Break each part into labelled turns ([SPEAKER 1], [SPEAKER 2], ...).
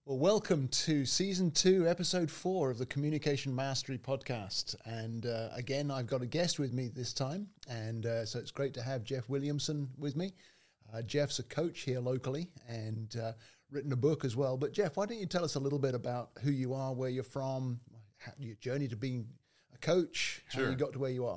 [SPEAKER 1] Well, welcome to Season 2, Episode 4 of the Communication Mastery Podcast. And again, I've got a guest with me this time. And so it's great to have Jeff Williamson with me. Jeff's a coach here locally and written a book as well. But Jeff, why don't you tell us a little bit about who you are, where you're from, your journey to being a coach, how you got to where you are?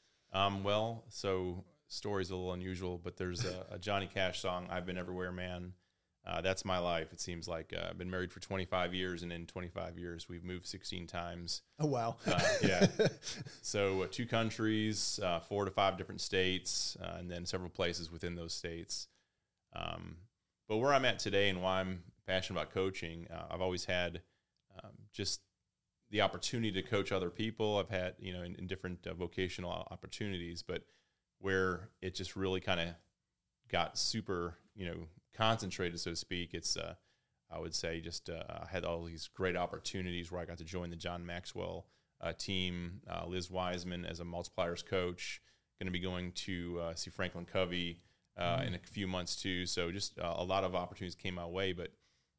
[SPEAKER 2] So story's a little unusual, but there's a Johnny Cash song, I've Been Everywhere Man. That's my life. It seems like I've been married for 25 years, and in 25 years, we've moved 16 times.
[SPEAKER 1] Oh, wow.
[SPEAKER 2] Yeah. So 2 countries, 4 to 5 different states, and then several places within those states. But where I'm at today and why I'm passionate about coaching, I've always had just the opportunity to coach other people. I've had, in different vocational opportunities, but where it just really kind of got super, concentrated, so to speak. It's, I would say, just I had all these great opportunities where I got to join the John Maxwell team, Liz Wiseman as a multipliers coach, going to be going to see Franklin Covey in a few months too. So just a lot of opportunities came my way, but,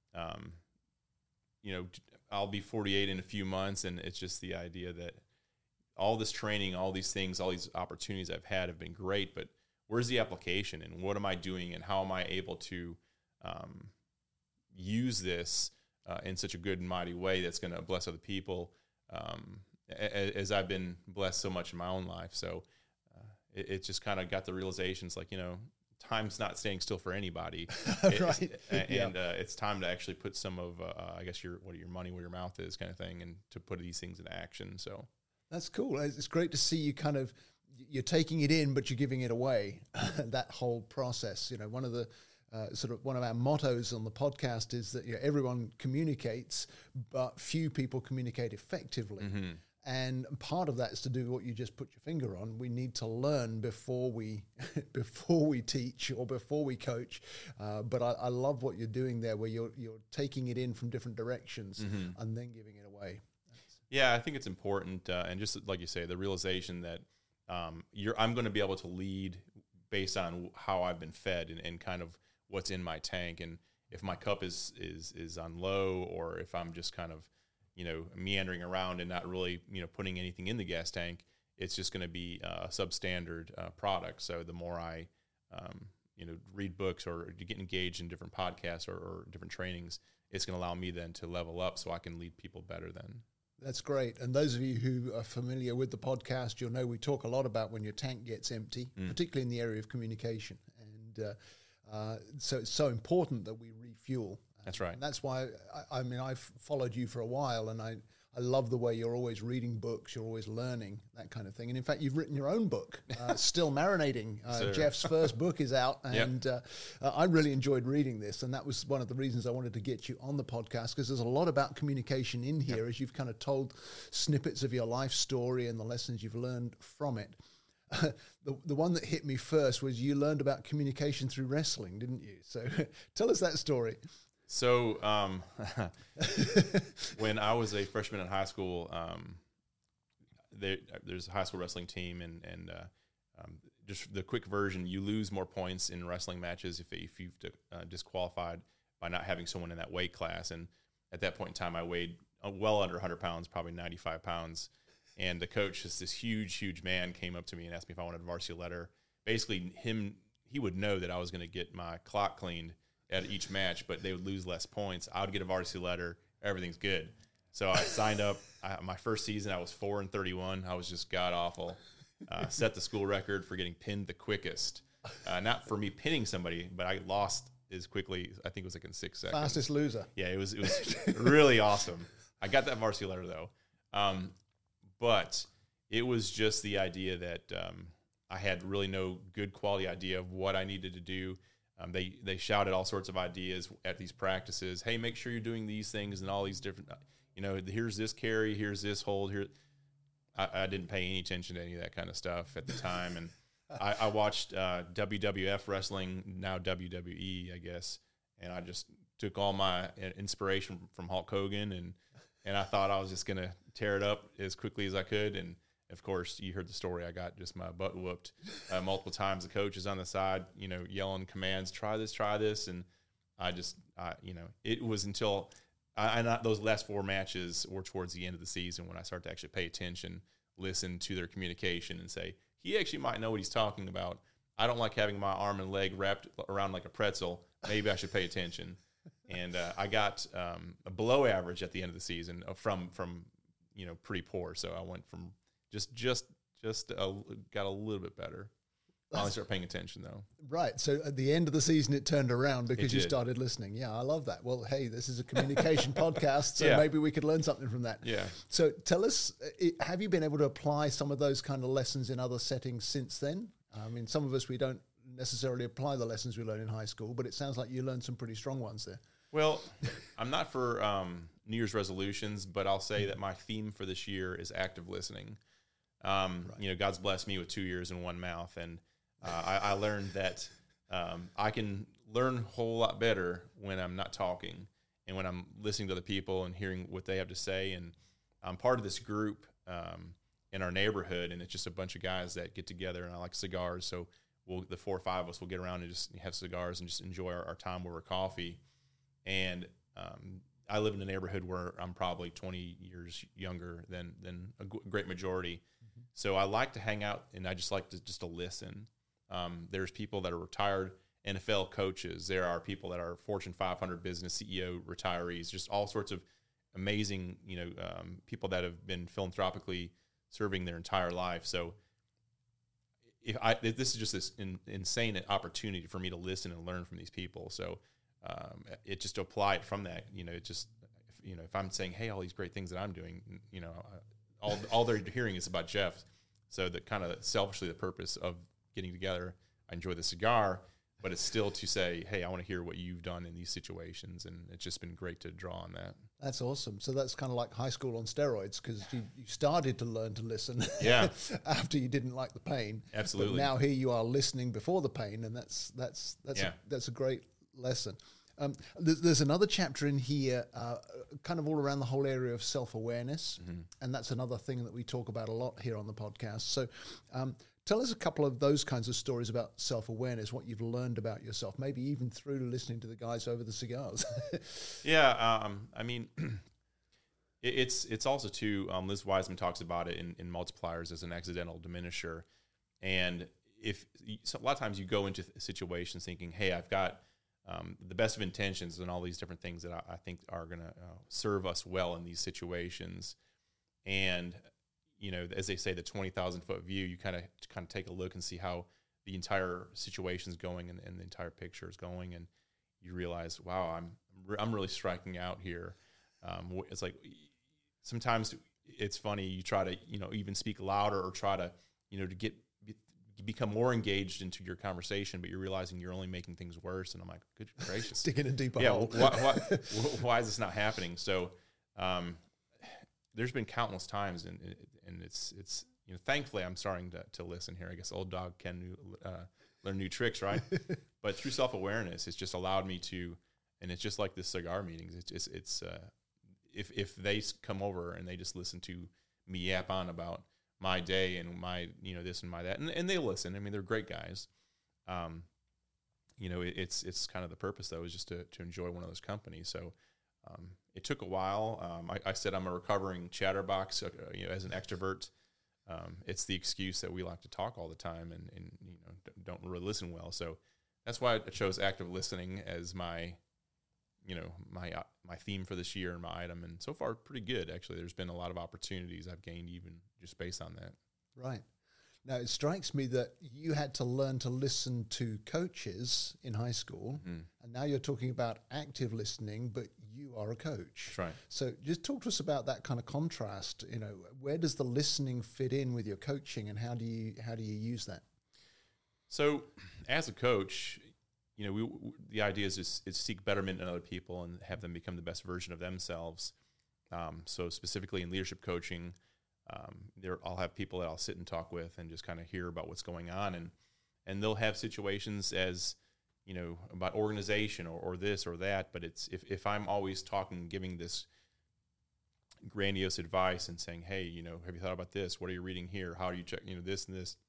[SPEAKER 2] I'll be 48 in a few months, and it's just the idea that all this training, all these things, all these opportunities I've had have been great, but where's the application, and what am I doing, and how am I able to use this in such a good and mighty way that's going to bless other people, as I've been blessed so much in my own life. So it just kind of got the realizations, like, time's not staying still for anybody.
[SPEAKER 1] Right.
[SPEAKER 2] And it's time to actually put some of, I guess, your money where your mouth is kind of thing, and to put these things into action. So
[SPEAKER 1] that's cool. It's great to see you you're taking it in, but you're giving it away. That whole process, one of the one of our mottos on the podcast is that everyone communicates, but few people communicate effectively. Mm-hmm. And part of that is to do what you just put your finger on. We need to learn before we teach or before we coach. But I love what you're doing there, where you're taking it in from different directions and then giving it away.
[SPEAKER 2] Yeah, I think it's important, and just like you say, the realization that I'm going to be able to lead based on how I've been fed and kind of what's in my tank. And if my cup is on low, or if I'm just kind of, meandering around and not really, putting anything in the gas tank, it's just going to be a substandard product. So the more I, read books or to get engaged in different podcasts or different trainings, it's going to allow me then to level up so I can lead people better then.
[SPEAKER 1] That's great. And those of you who are familiar with the podcast, you'll know we talk a lot about when your tank gets empty, particularly in the area of communication. And so it's so important that we refuel.
[SPEAKER 2] That's right.
[SPEAKER 1] And that's why, I've followed you for a while, and I love the way you're always reading books, you're always learning, that kind of thing. And in fact, you've written your own book, Still Marinating. Jeff's first book is out, and I really enjoyed reading this. And that was one of the reasons I wanted to get you on the podcast, because there's a lot about communication in here, as you've kind of told snippets of your life story and the lessons you've learned from it. The one that hit me first was you learned about communication through wrestling, didn't you? So tell us that story.
[SPEAKER 2] So when I was a freshman in high school, there's a high school wrestling team, and just the quick version, you lose more points in wrestling matches if you've disqualified by not having someone in that weight class. And at that point in time, I weighed well under 100 pounds, probably 95 pounds. And the coach, just this huge man, came up to me and asked me if I wanted a varsity letter. Basically, he would know that I was going to get my clock cleaned at each match, but they would lose less points. I would get a varsity letter. Everything's good. So I signed up. My first season, I was 4-31. I was just god awful. Set the school record for getting pinned the quickest. Not for me pinning somebody, but I lost as quickly. I think it was like in 6 seconds.
[SPEAKER 1] Fastest loser.
[SPEAKER 2] Yeah, it was really awesome. I got that varsity letter though, but it was just the idea that I had really no good quality idea of what I needed to do. They shouted all sorts of ideas at these practices. Hey, make sure you're doing these things and all these different, here's this carry, here's this hold. Here, I didn't pay any attention to any of that kind of stuff at the time. And I watched WWF wrestling, now WWE, I guess, and I just took all my inspiration from Hulk Hogan, and I thought I was just going to tear it up as quickly as I could. And of course, you heard the story. I got just my butt whooped multiple times. The coach is on the side, yelling commands, try this. And it was until those last 4 matches were towards the end of the season when I start to actually pay attention, listen to their communication, and say, he actually might know what he's talking about. I don't like having my arm and leg wrapped around like a pretzel. Maybe I should pay attention. And I got a below average at the end of the season from pretty poor. So I went from got a little bit better. I only started paying attention, though.
[SPEAKER 1] Right. So at the end of the season, it turned around because you started listening. Yeah, I love that. Well, hey, this is a communication podcast, so maybe we could learn something from that.
[SPEAKER 2] Yeah.
[SPEAKER 1] So tell us, have you been able to apply some of those kind of lessons in other settings since then? I mean, some of us, we don't necessarily apply the lessons we learned in high school, but it sounds like you learned some pretty strong ones there.
[SPEAKER 2] Well, I'm not for New Year's resolutions, but I'll say that my theme for this year is active listening. God's blessed me with 2 ears and 1 mouth, and I learned that I can learn a whole lot better when I'm not talking and when I'm listening to other people and hearing what they have to say. And I'm part of this group in our neighborhood, and it's just a bunch of guys that get together, and I like cigars. So the 4 or 5 of us will get around and just have cigars and just enjoy our time over coffee. And I live in a neighborhood where I'm probably 20 years younger than a great majority. Mm-hmm. So I like to hang out, and I just like to listen. There's people that are retired NFL coaches. There are people that are Fortune 500 business CEO retirees, just all sorts of amazing, people that have been philanthropically serving their entire life. So this is just this insane opportunity for me to listen and learn from these people. So it just to apply it from that, if I'm saying, hey, all these great things that I'm doing, all they're hearing is about Jeff. So the kind of selfishly the purpose of getting together, I enjoy the cigar, but it's still to say, hey, I want to hear what you've done in these situations. And it's just been great to draw on that.
[SPEAKER 1] That's awesome. So that's kind of like high school on steroids, because you started to learn to listen after you didn't like the pain.
[SPEAKER 2] Absolutely.
[SPEAKER 1] But now here you are listening before the pain, and that's a great lesson. There's another chapter in here, kind of all around the whole area of self-awareness, mm-hmm. and that's another thing that we talk about a lot here on the podcast. So tell us a couple of those kinds of stories about self-awareness, what you've learned about yourself, maybe even through listening to the guys over the cigars.
[SPEAKER 2] It's also too, Liz Wiseman talks about it in Multipliers as an accidental diminisher. And a lot of times you go into situations thinking, hey, I've got the best of intentions and all these different things that I think are going to serve us well in these situations. And, as they say, the 20,000 foot view, you kind of take a look and see how the entire situation's going and the entire picture is going. And you realize, wow, I'm really striking out here. It's like sometimes it's funny. You try to, even speak louder or try to, to become more engaged into your conversation, but you're realizing you're only making things worse. And I'm like, good gracious.
[SPEAKER 1] Sticking a deeper
[SPEAKER 2] hole. Why is this not happening? So there's been countless times, and it's thankfully I'm starting to listen here. I guess old dog can learn new tricks, right? But through self-awareness, it's just allowed me to, and it's just like the cigar meetings. It's if they come over and they just listen to me yap on about my day and my, this and my that, and they listen. I mean, they're great guys. It's kind of the purpose, though, is just to enjoy one of those companies. So it took a while. I said I'm a recovering chatterbox, as an extrovert. It's the excuse that we like to talk all the time and don't really listen well. So that's why I chose active listening as my theme for this year and my item. And so far, pretty good, actually. There's been a lot of opportunities I've gained even just based on that.
[SPEAKER 1] Right. Now, it strikes me that you had to learn to listen to coaches in high school, mm-hmm. and now you're talking about active listening, but you are a coach.
[SPEAKER 2] That's right.
[SPEAKER 1] So just talk to us about that kind of contrast. Where does the listening fit in with your coaching, and how do you use that? So
[SPEAKER 2] as a coach, the idea is seek betterment in other people and have them become the best version of themselves. So specifically in leadership coaching, I'll have people that I'll sit and talk with and just kind of hear about what's going on, and they'll have situations as about organization or this or that. But it's if I'm always talking, giving this grandiose advice and saying, hey, have you thought about this? What are you reading here? How do you check this and this?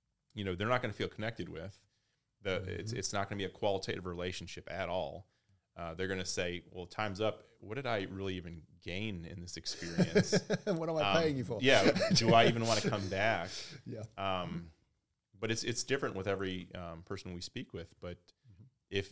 [SPEAKER 2] They're not going to feel connected with. It's not going to be a qualitative relationship at all. they're going to say, well, time's up. What did I really even gain in this experience?
[SPEAKER 1] What am I paying you for?
[SPEAKER 2] Yeah. Do I even want to come back?
[SPEAKER 1] Yeah.
[SPEAKER 2] But it's different with every person we speak with. But if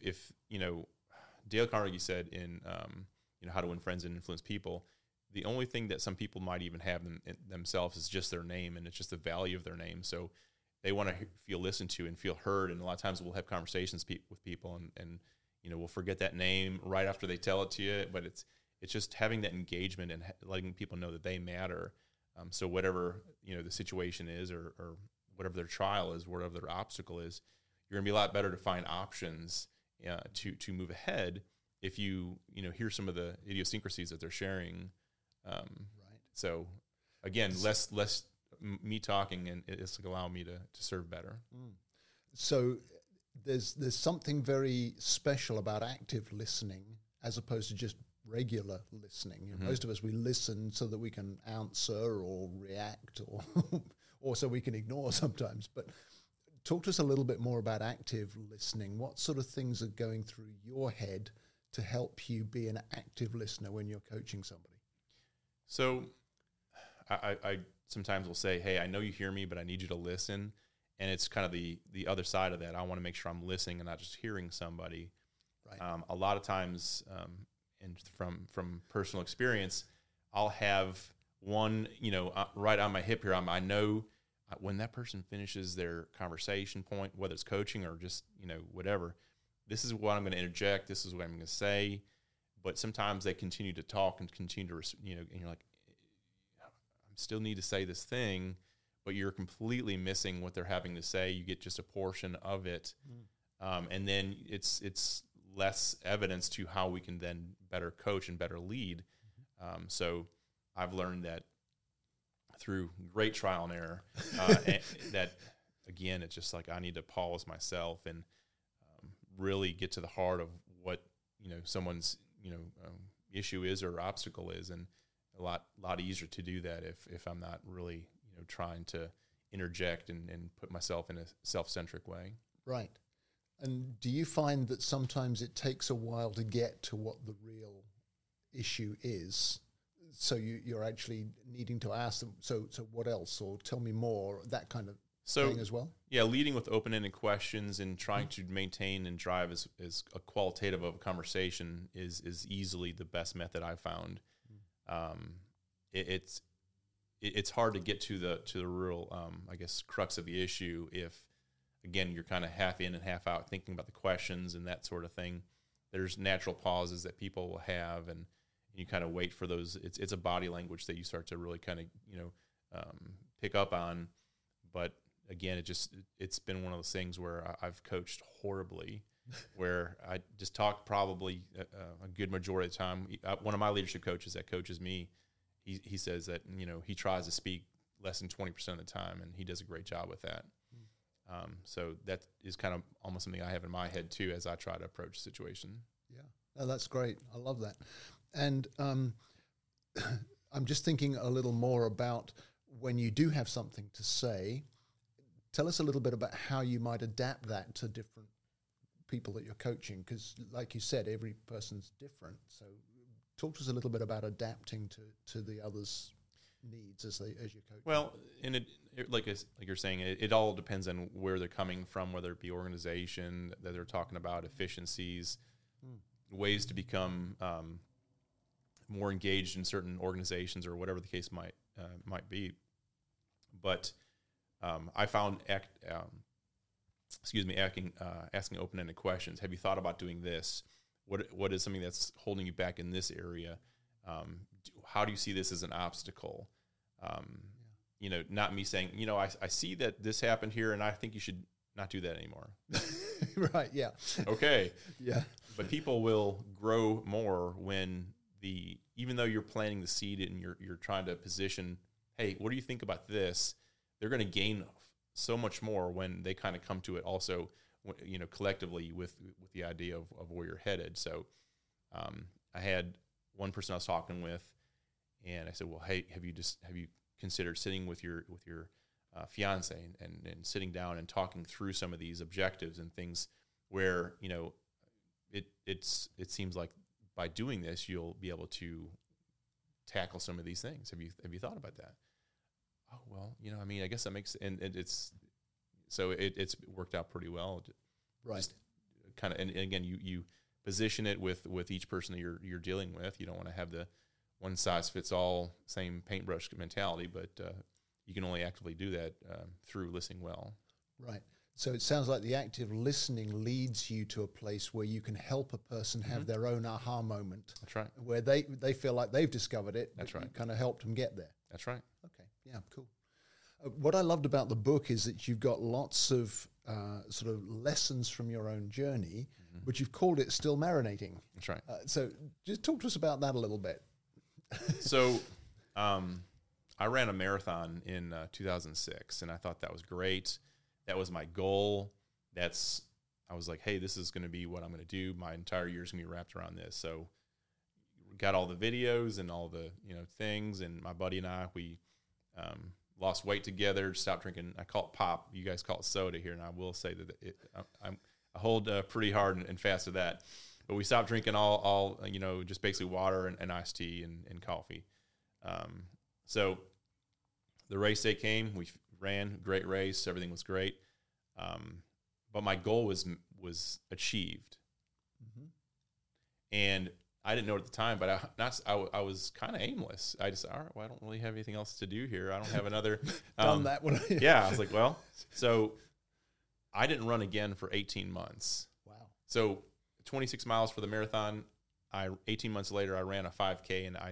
[SPEAKER 2] Dale Carnegie said in How to Win Friends and Influence People, the only thing that some people might even have in themselves is just their name, and it's just the value of their name. So they want to feel listened to and feel heard. And a lot of times we'll have conversations with people, and we'll forget that name right after they tell it to you. But it's just having that engagement and letting people know that they matter. So whatever the situation is, or whatever their trial is, whatever their obstacle is, you're going to be a lot better to find options to move ahead if you hear some of the idiosyncrasies that they're sharing. Right. So again, less me talking, and it's like allow me to serve better.
[SPEAKER 1] So there's something very special about active listening as opposed to just regular listening. Most of us, we listen so that we can answer or react or so we can ignore sometimes. But talk to us a little bit more about active listening. What sort of things are going through your head to help you be an active listener when you're coaching somebody?
[SPEAKER 2] So I sometimes will say, hey, I know you hear me, but I need you to listen. And it's kind of the other side of that. I want to make sure I'm listening and not just hearing somebody. Right. A lot of times, and from personal experience, I'll have one, right on my hip here. I know when that person finishes their conversation point, whether it's coaching or just, whatever, this is what I'm going to interject. This is what I'm going to say. But sometimes they continue to talk and continue to, and you're like, I still need to say this thing, but you're completely missing what they're having to say. You get just a portion of it. And then it's less evidence to how we can then better coach and better lead. So I've learned that through great trial and error, that again, it's just like I need to pause myself and really get to the heart of what someone's issue is or obstacle is, and a lot easier to do that if I'm not really trying to interject and put myself in a self-centric way.
[SPEAKER 1] Right. And do you find that sometimes it takes a while to get to what the real issue is? So you're actually needing to ask them, so what else? Or tell me more, that kind of thing as well?
[SPEAKER 2] Yeah, leading with open-ended questions and trying to maintain and drive as a qualitative of a conversation is easily the best method I've found. It's hard to get to the real, I guess, crux of the issue if, again, you're kind of half in and half out thinking about the questions and that sort of thing. There's natural pauses that people will have, and you kind of wait for those. It's a body language that you start to really kind of, pick up on. But again, it's been one of those things where I've coached horribly, where I just talk probably a good majority of the time. One of my leadership coaches that coaches me, he says that, he tries to speak less than 20% of the time, and he does a great job with that. So that is kind of almost something I have in my head too, as I try to approach the situation.
[SPEAKER 1] Yeah, oh, that's great. I love that. And I'm just thinking a little more about when you do have something to say. Tell us a little bit about how you might adapt that to different people that you're coaching, because like you said, every person's different. So talk to us a little bit about adapting to the others' needs as you coach.
[SPEAKER 2] Well, and like you're saying, it all depends on where they're coming from, whether it be organization that they're talking about, efficiencies, ways to become more engaged in certain organizations, or whatever the case might be. But I found asking open-ended questions. Have you thought about doing this? What is something that's holding you back in this area? How do you see this as an obstacle? Not me saying, I see that this happened here, and I think you should not do that anymore.
[SPEAKER 1] Right. Yeah.
[SPEAKER 2] Okay.
[SPEAKER 1] Yeah.
[SPEAKER 2] But people will grow more when even though you're planting the seed and you're trying to position, hey, what do you think about this? They're going to gain so much more when they kind of come to it also, collectively with the idea of where you're headed. So I had one person I was talking with, and I said, well, hey, have you considered sitting with your fiance and sitting down and talking through some of these objectives and things where, it seems like by doing this, you'll be able to tackle some of these things. Have you thought about that? Oh, well, I mean, I guess that makes, and it's worked out pretty well.
[SPEAKER 1] Right.
[SPEAKER 2] Kind of, and again, you position it with each person that you're dealing with. You don't want to have the one size fits all, same paintbrush mentality, but you can only actively do that through listening well.
[SPEAKER 1] Right. So it sounds like the active listening leads you to a place where you can help a person have their own aha moment.
[SPEAKER 2] That's right.
[SPEAKER 1] Where they feel like they've discovered it.
[SPEAKER 2] That's right.
[SPEAKER 1] You kind of helped them get there.
[SPEAKER 2] That's right.
[SPEAKER 1] Okay. Yeah, cool. What I loved about the book is that you've got lots of sort of lessons from your own journey, but you've called it Still Marinating.
[SPEAKER 2] That's right.
[SPEAKER 1] So just talk to us about that a little bit.
[SPEAKER 2] So I ran a marathon in 2006, and I thought that was great. That was my goal. I was like, hey, this is going to be what I'm going to do. My entire year is going to be wrapped around this. So got all the videos and all the things, and my buddy and I, we lost weight together, stopped drinking. I call it pop. You guys call it soda here, and I will say that I hold pretty hard and fast to that. But we stopped drinking all just basically water and iced tea and coffee. So the race day came. We ran, great race. Everything was great. But my goal was achieved. And I didn't know it at the time, but I was kind of aimless. I just, all right, well, I don't really have anything else to do here. I don't have another.
[SPEAKER 1] Done that one.
[SPEAKER 2] Yeah. I was like, well, so I didn't run again for 18 months.
[SPEAKER 1] Wow.
[SPEAKER 2] So 26 miles for the marathon. 18 months later, I ran a 5K, and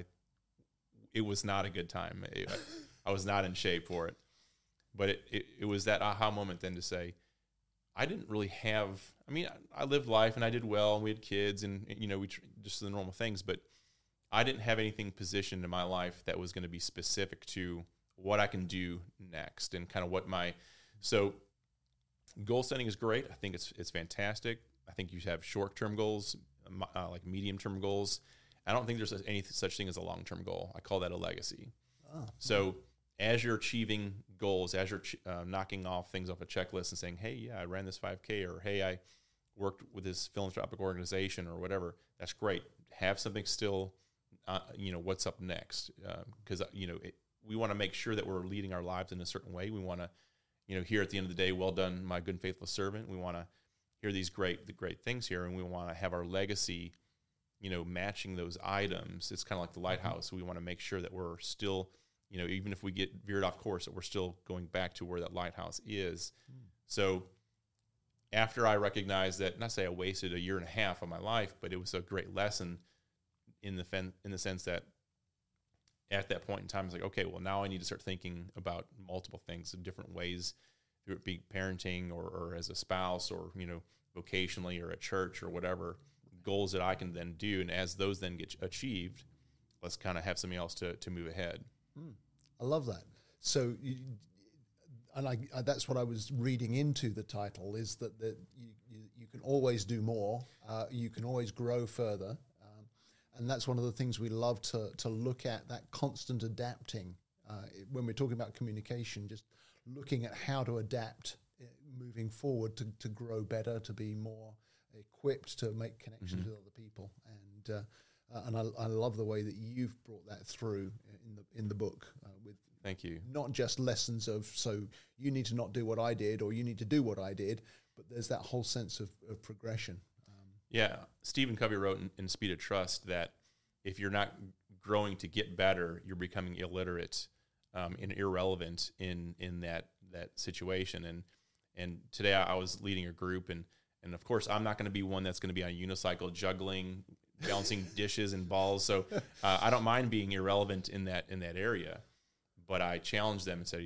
[SPEAKER 2] it was not a good time. I was not in shape for it. But it was that aha moment then to say, I didn't really have, I lived life and I did well, and we had kids, and, we just the normal things, but I didn't have anything positioned in my life that was going to be specific to what I can do next and kind of so goal setting is great. I think it's fantastic. I think you have short-term goals, like medium-term goals. I don't think there's any such thing as a long-term goal. I call that a legacy. Oh. So as you're achieving goals, as you're knocking off things off a checklist and saying, hey, yeah, I ran this 5K, or hey, I worked with this philanthropic organization or whatever, that's great. Have something still, what's up next? Because, we want to make sure that we're leading our lives in a certain way. We want to, hear at the end of the day, well done, my good and faithful servant. We want to hear these great things here, and we want to have our legacy, matching those items. It's kind of like the lighthouse. We want to make sure that we're still, even if we get veered off course, that we're still going back to where that lighthouse is. So after I recognized that, not say I wasted a year and a half of my life, but it was a great lesson in the sense that at that point in time, it's like, okay, well, now I need to start thinking about multiple things in different ways, whether it be parenting or as a spouse, or, vocationally, or at church, or whatever goals that I can then do. And as those then get achieved, let's kind of have something else to move ahead.
[SPEAKER 1] I love that. So, that's what I was reading into the title, is that you can always do more. You can always grow further. And that's one of the things we love to look at, that constant adapting. When we're talking about communication, just looking at how to adapt moving forward to grow better, to be more equipped to make connections with other people. And I love the way that you've brought that through in the book.
[SPEAKER 2] Thank you.
[SPEAKER 1] Not just lessons of, so you need to not do what I did, or you need to do what I did, but there's that whole sense of progression.
[SPEAKER 2] Yeah. Stephen Covey wrote in Speed of Trust that if you're not growing to get better, you're becoming illiterate and irrelevant in that situation. And today I was leading a group, and of course I'm not going to be one that's going to be on a unicycle juggling, balancing dishes and balls. So I don't mind being irrelevant in that area, but I challenged them and said,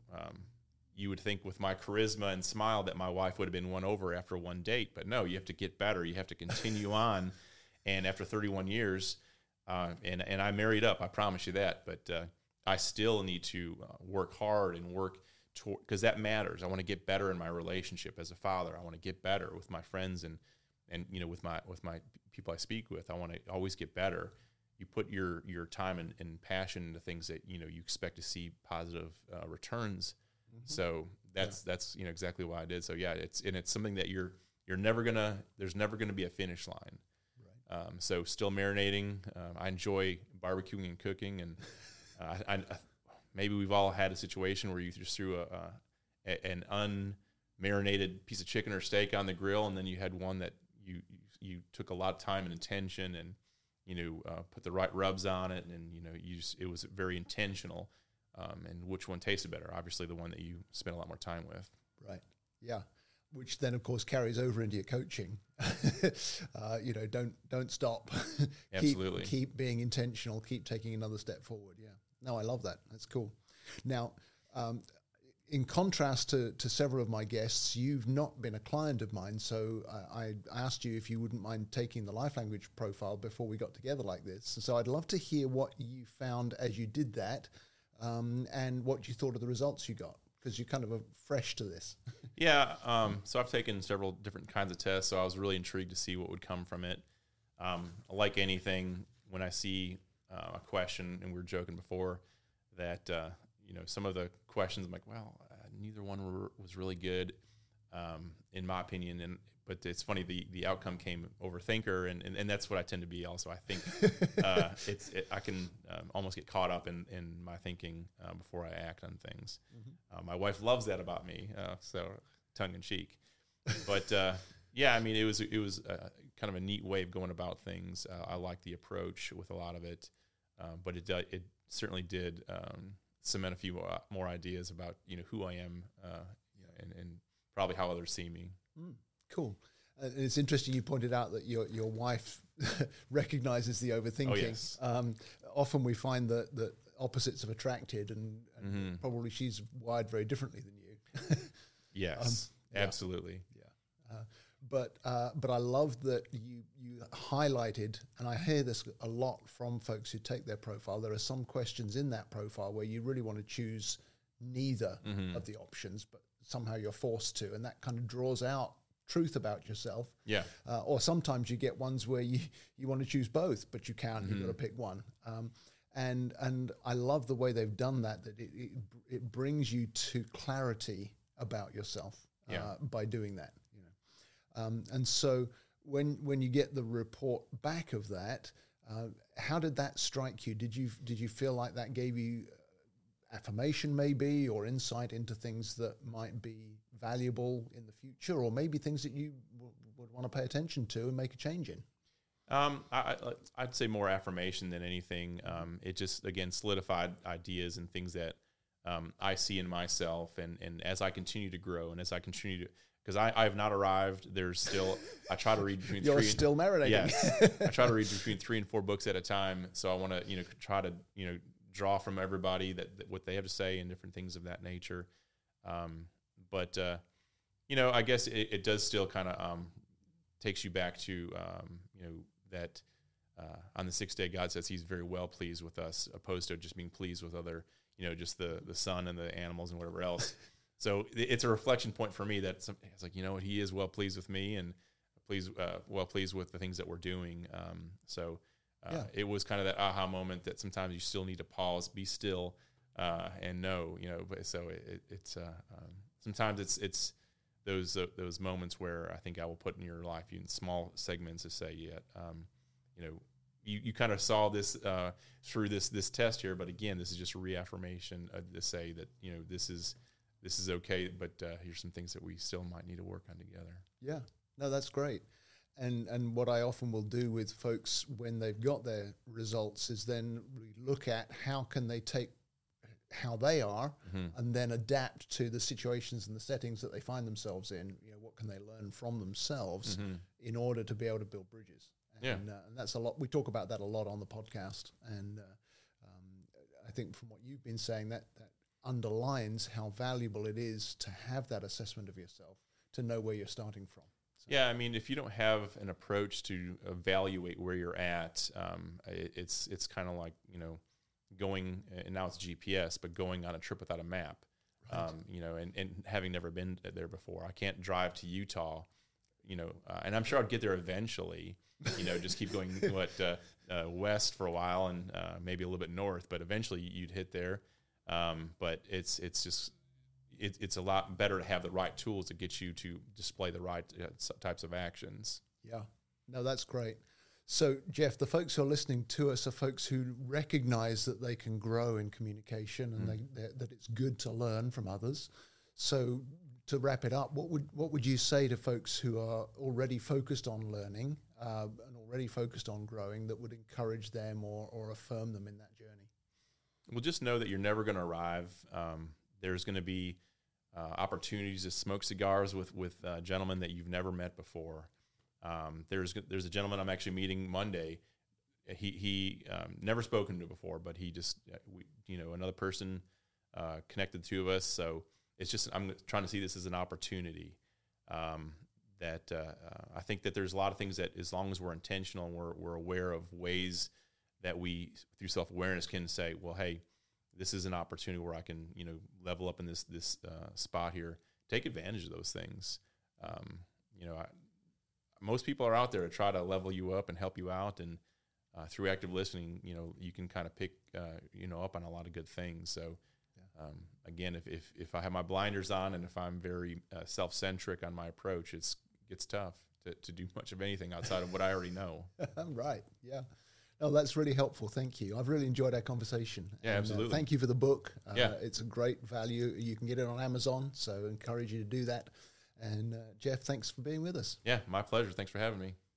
[SPEAKER 2] you would think with my charisma and smile that my wife would have been won over after one date, but no, you have to get better. You have to continue on. And after 31 years, and I married up, I promise you that, but I still need to work hard and work because that matters. I want to get better in my relationship as a father. I want to get better with my friends and with my people I speak with. I want to always get better. You put your time and passion into things that you expect to see positive returns. So that's exactly what I did. So yeah, it's something that you're there's never gonna be a finish line. Right. So still marinating. I enjoy barbecuing and cooking, and I maybe we've all had a situation where you just threw an unmarinated piece of chicken or steak on the grill, and then you had one that you took a lot of time and attention, and put the right rubs on it, and it was very intentional. And which one tasted better? Obviously, the one that you spent a lot more time with.
[SPEAKER 1] Right. Yeah. Which then, of course, carries over into your coaching. Don't stop.
[SPEAKER 2] Absolutely.
[SPEAKER 1] Keep being intentional. Keep taking another step forward. Yeah. No, I love that. That's cool. Now, in contrast to several of my guests, you've not been a client of mine, so I asked you if you wouldn't mind taking the Life Language profile before we got together like this. So I'd love to hear what you found as you did that, and what you thought of the results you got, because you're kind of fresh to this.
[SPEAKER 2] Yeah, so I've taken several different kinds of tests, so I was really intrigued to see what would come from it. Like anything, when I see a question, and we were joking before that, some of the questions, I'm like, well, neither one was really good, in my opinion. But it's funny, the outcome came over thinker, and that's what I tend to be also. I think I can almost get caught up in my thinking before I act on things. Mm-hmm. My wife loves that about me, so tongue in cheek. But yeah, I mean, it was kind of a neat way of going about things. I like the approach with a lot of it, but it certainly did cement a few more ideas about who I am, and probably how others see me.
[SPEAKER 1] Cool. It's interesting you pointed out that your wife recognizes the overthinking.
[SPEAKER 2] Oh, yes.
[SPEAKER 1] Often we find that opposites have attracted, and mm-hmm. probably she's wired very differently than you.
[SPEAKER 2] Yes, absolutely.
[SPEAKER 1] Yeah. But I love that you highlighted, and I hear this a lot from folks who take their profile. There are some questions in that profile where you really want to choose neither mm-hmm. of the options, but somehow you're forced to, and that kind of draws out truth about yourself.
[SPEAKER 2] Yeah.
[SPEAKER 1] Or sometimes you get ones where you want to choose both, but you can't. Mm-hmm. You've got to pick one. And I love the way they've done that it brings you to clarity about yourself by doing that. And so when you get the report back of that, how did that strike you? Did you feel like that gave you affirmation maybe, or insight into things that might be valuable in the future, or maybe things that you would want to pay attention to and make a change in?
[SPEAKER 2] I'd say more affirmation than anything. It just, again, solidified ideas and things that I see in myself, and as I continue to grow, and as I continue to, because I have not arrived. There's still, I try to read between
[SPEAKER 1] You're still marinating.
[SPEAKER 2] Yes. I try to read between 3 and 4 books at a time. So I want to, try to, draw from everybody that what they have to say and different things of that nature. But I guess it does still kind of takes you back to, that on the 6th day, God says he's very well pleased with us, opposed to just being pleased with other, just the sun and the animals and whatever else. So it's a reflection point for me that it's like, he is well pleased with me, and well pleased with the things that we're doing. It was kind of that aha moment that sometimes you still need to pause, be still, and know, But so it's sometimes it's those moments where I think I will put in your life in small segments to say, you kind of saw this through this test here, but again, this is just a reaffirmation to say that this is okay, but here's some things that we still might need to work on together.
[SPEAKER 1] Yeah, no, that's great. And what I often will do with folks when they've got their results is then we look at how can they take how they are mm-hmm. and then adapt to the situations and the settings that they find themselves in. What can they learn from themselves mm-hmm. in order to be able to build bridges? And that's a lot. We talk about that a lot on the podcast. And I think from what you've been saying, that underlines how valuable it is to have that assessment of yourself, to know where you're starting from. So.
[SPEAKER 2] Yeah, I mean, if you don't have an approach to evaluate where you're at, it's kind of like, going, and now it's GPS, but going on a trip without a map, right. And having never been there before. I can't drive to Utah, and I'm sure I'd get there eventually, just keep going west for a while and maybe a little bit north, but eventually you'd hit there. But it's just, it's a lot better to have the right tools to get you to display the right types of actions.
[SPEAKER 1] Yeah, no, that's great. So, Jeff, the folks who are listening to us are folks who recognize that they can grow in communication and that it's good to learn from others. So, to wrap it up, what would you say to folks who are already focused on learning and already focused on growing that would encourage them or affirm them in that journey?
[SPEAKER 2] Well, just know that you're never going to arrive. There's going to be opportunities to smoke cigars with gentlemen that you've never met before. There's a gentleman I'm actually meeting Monday. He never spoken to before, but he just another person connected the two of us. So it's just I'm trying to see this as an opportunity. That I think that there's a lot of things that as long as we're intentional and we're aware of ways that we through self-awareness can say, well, hey, this is an opportunity where I can level up in this spot here. Take advantage of those things. Most people are out there to try to level you up and help you out, and through active listening, you can kind of pick up on a lot of good things. So again, if I have my blinders on and if I'm very self-centric on my approach, it gets tough to do much of anything outside of what I already know.
[SPEAKER 1] Right. Yeah. No, that's really helpful. Thank you. I've really enjoyed our conversation.
[SPEAKER 2] Yeah, absolutely.
[SPEAKER 1] Thank you for the book.
[SPEAKER 2] Yeah.
[SPEAKER 1] It's a great value. You can get it on Amazon, so I encourage you to do that. And Jeff, thanks for being with us.
[SPEAKER 2] Yeah, my pleasure. Thanks for having me.